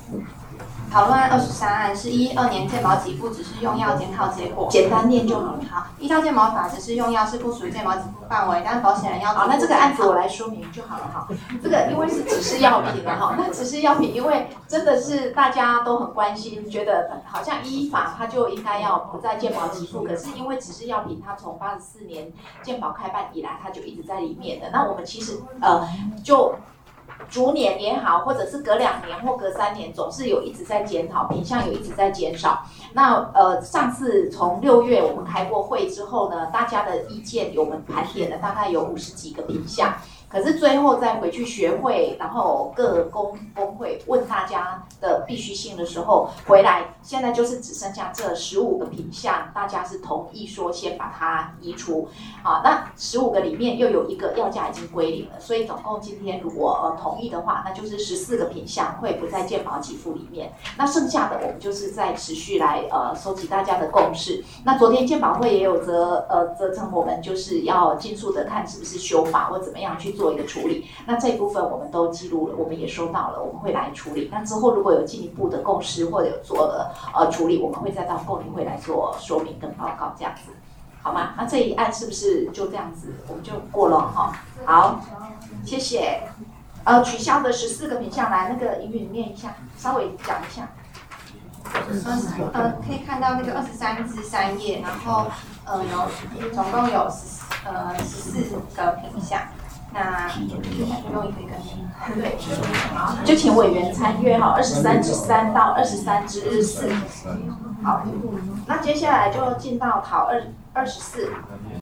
讨论案23案是2012年健保给付只是用药检讨结果，简单念就好了。好，依照健保法只是用药是不属于健保给付范围，但保险人要。 好，那这个案子我来说明就好了哈。这个因为是只是药品了哈，那只是药品，因为真的是大家都很关心，觉得好像依法它就应该要不在健保给付，可是因为只是药品，它从84年健保开办以来，它就一直在里面的。那我们其实就逐年也好，或者是隔2年或隔3年，总是有一直在检讨，品项有一直在减少。那上次从6月我们开过会之后呢，大家的意见我们盘点了大概有50几个品项。可是最后再回去学会，然后各工会问大家的必须性的时候，回来现在就是只剩下这15个品项，大家是同意说先把它移除。好，那15个里面又有1个药价已经归零了，所以总共今天如果同意的话，那就是14个品项会不在健保给付里面。那剩下的我们就是在持续来收集大家的共识。那昨天健保会也有责成我们就是要尽速的看是不是修法或怎么样去做一个处理，那这一部分我们都记录了，我们也收到了，我们会来处理。那之后如果有进一步的共识或者有做了处理，我们会再到共理会来做说明跟报告，这样子，好吗？那这一案是不是就这样子我们就过了哈？好，谢谢。取消的14个品项，来那个营运念一下，稍微讲一下。 可以看到那个23至3页，然后总共有14个品项。那用一个对，好，就请委员参阅哈，23之3到23之4。好，那接下来就进到讨24。